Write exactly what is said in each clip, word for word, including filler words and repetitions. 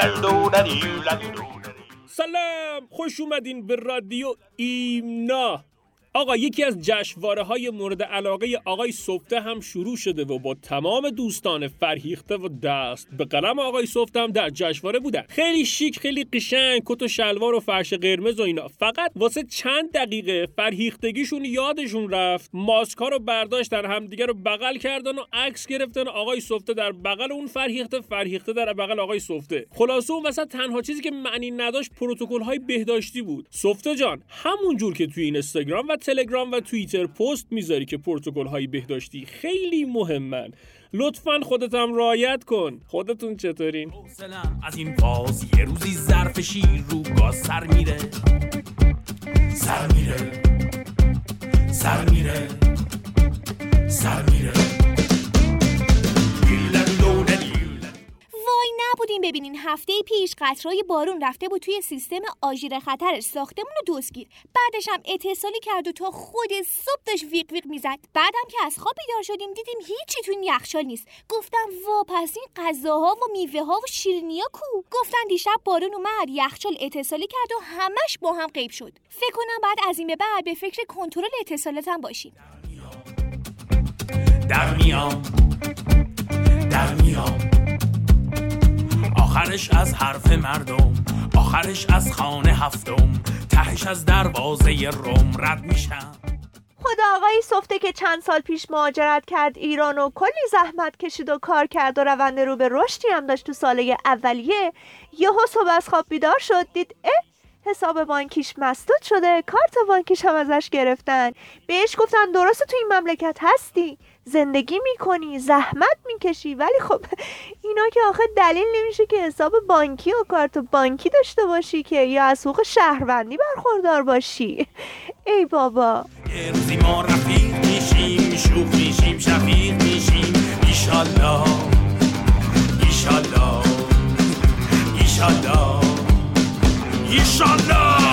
سلام، خوش اومدین به رادیو ایمنا. آقا یکی از جشنواره‌های مورد علاقه آقای سفته هم شروع شده و با تمام دوستان فرهیخته و دست به قلم آقای سفته هم در جشنواره بودن. خیلی شیک، خیلی قشنگ، کت و شلوار و فرش قرمز و اینا. فقط واسه چند دقیقه فرهیختگیشون یادشون رفت، ماسک‌ها رو برداشتن، همدیگه رو بغل کردن و عکس گرفتن. آقای سفته در بغل اون فرهیخته، فرهیخته در بغل آقای سفته. خلاصه اون وسط تنها چیزی که معنی نداشت پروتکل‌های بهداشتی بود. سفته جان، همون جور که توی اینستاگرام و تلگرام و توییتر پست میذاری که پروتکل های بهداشتی خیلی مهمن، لطفاً خودت هم رعایت کن. خودتون چطورین؟ حوصله‌ام از این باز یه روزی ظرف شیر رو گاز سر میره سر میره سر میره سر میره. وای نبودین ببینین هفته پیش قطرهای بارون رفته بود توی سیستم آژیر خطر ساختمون و دزدگیر. بعدش هم اتصالی کرد و تا خود صبح داشت ویق ویق میزد. بعدم که از خواب بیدار شدیم دیدیم هیچی تو این یخچال نیست. گفتم وا پس این غذاها و میوه ها و شیرینیا کو؟ گفتن دیشب بارون اومد یخچال اتصالی کرد و همش با هم غیب شد. فکر کنم بعد از این به بعد به فکر کنترل اتصالات هم باشیم. در میام در میام آخرش از حرف مردم، آخرش از خانه هفتم، تهش از دروازه روم رد میشم. خدا آقای سفته که چند سال پیش مهاجرت کرد ایران و کلی زحمت کشید و کار کرد و روند رو به رشدی هم داشت تو ساله اولیه، یهو صبح از خواب بیدار شد دید اه حساب بانکیش مسدود شده، کارت بانکیش هم ازش گرفتن. بهش گفتن درسته تو این مملکت هستی، زندگی میکنی، زحمت میکشی، ولی خب اینا که آخه دلیل نمیشه که حساب بانکی و کارت بانکی داشته باشی که یا از حقوق شهروندی برخوردار باشی. ای بابا. یه روزی ما رفیق میشیم، شوخ میشیم، شفیق میشیم، ایشالله ایشالله ایشالله ایشالله.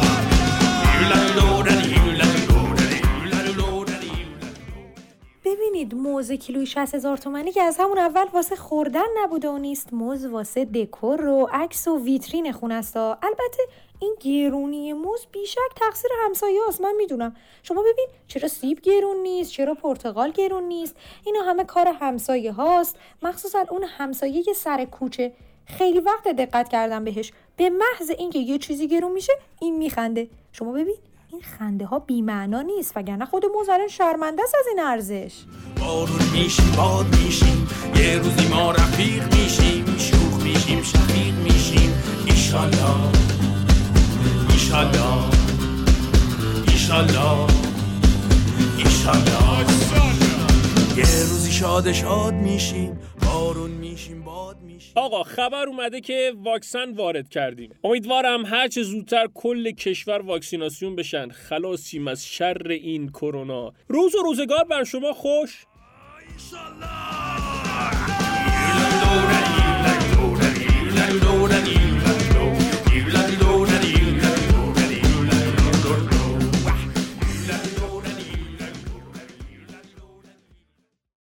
ببینید موز کیلوی شصت هزار تومانی که از همون اول واسه خوردن نبوده و نیست، موز واسه دکور و عکس و ویترین خونه است. البته این گرونی موز بیشک تقصیر همسایه هست، من میدونم. شما ببین چرا سیب گرون نیست، چرا پرتقال گرون نیست، اینا همه کار همسایه هاست، مخصوصا اون همسایه که سر کوچه. خیلی وقت دقت کردم بهش، به محض اینکه یه چیزی گرون میشه این میخنده. شما ببین این خنده ها بی معنا نیست، وگرنه خود موز الان شرمنده است از این ارزش. بارون میشیم باد میشیم، یه روزی ما رفیق میشیم، شوخ میشیم شفیق میشیم، ایشالله ایشالله ایشالله ایشالله. یه روزی شاد شاد میشیم، بارون میشیم باد میشیم. آقا خبر اومده که واکسن وارد کردیم. امیدوارم هر چه زودتر کل کشور واکسیناسیون بشن، خلاصیم از شر این کرونا. روز و روزگار بر شما خوش. ایشالله